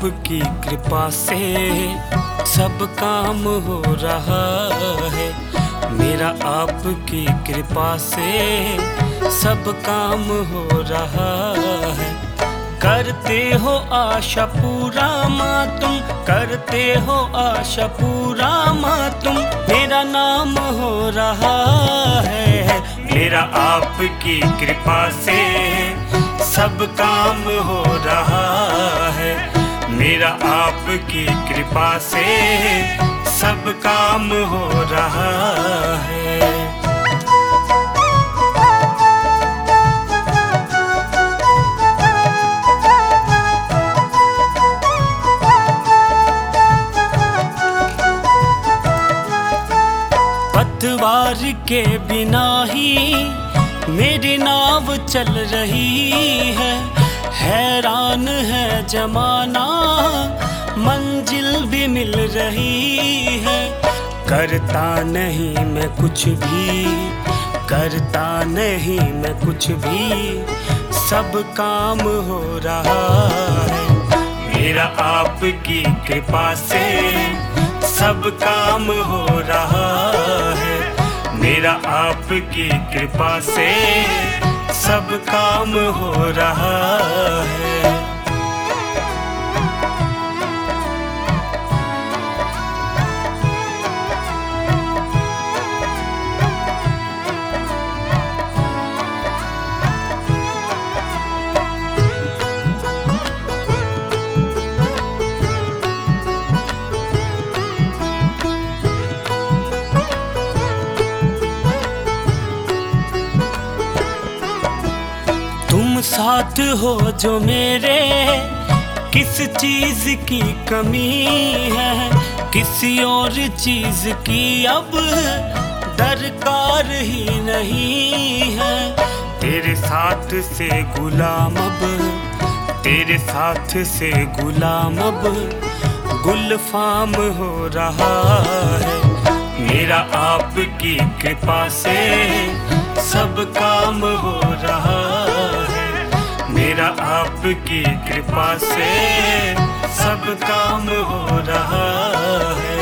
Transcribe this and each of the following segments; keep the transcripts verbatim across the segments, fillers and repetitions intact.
आपकी कृपा से सब काम हो रहा है। मेरा आपकी कृपा से सब काम हो रहा है। करते हो आशा पूरा माँ तुम, करते हो आशा पूरा माँ तुम, मेरा नाम हो रहा है। मेरा आपकी कृपा से सब काम हो रहा है। मेरा आपकी कृपा से सब काम हो रहा है। पतवार के बिना ही मेरी नाव चल रही है। हैरान है जमाना, मंजिल भी मिल रही है। करता नहीं मैं कुछ भी, करता नहीं मैं कुछ भी, सब काम हो रहा है। मेरा आपकी कृपा से सब काम हो रहा है। मेरा आपकी कृपा से सब काम हो रहा है। तुम साथ हो जो मेरे, किस चीज की कमी है। किसी और चीज की अब दरकार ही नहीं है। तेरे साथ से गुलाम अब, तेरे साथ से गुलाम अब गुलफाम हो रहा है। मेरा आपकी कृपा से सब काम हो रहा है। मेरा आपकी कृपा से सब काम हो रहा है।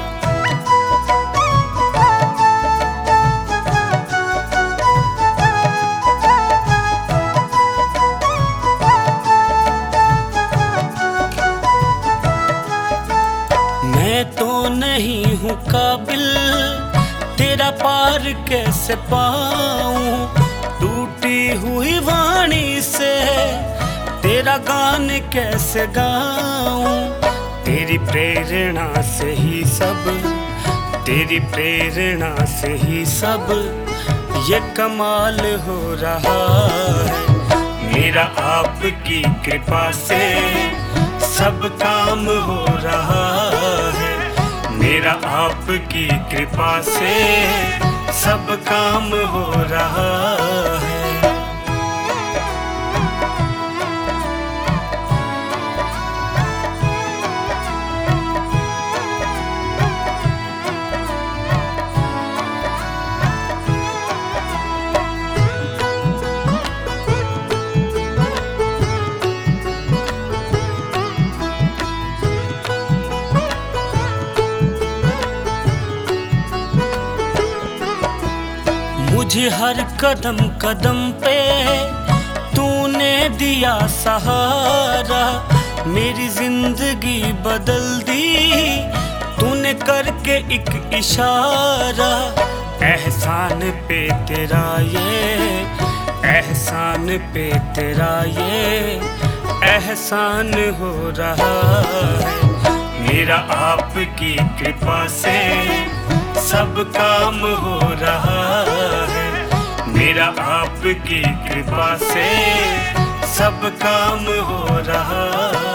मैं तो नहीं हूँ काबिल, तेरा पार कैसे पाऊं। टूटी हुई वाणी से तेरा गान कैसे गाऊं। तेरी प्रेरणा से ही सब, तेरी प्रेरणा से ही सब ये कमाल हो रहा है। मेरा आपकी कृपा से सब काम हो रहा है। मेरा आपकी कृपा से सब काम हो रहा है। मुझे हर कदम कदम पे तूने दिया सहारा। मेरी जिंदगी बदल दी तूने करके एक इशारा। एहसान पे तेरा ये, एहसान पे तेरा ये एहसान हो रहा है। मेरा आपकी कृपा से सब काम हो रहा है। मेरा आपकी कृपा से सब काम हो रहा है।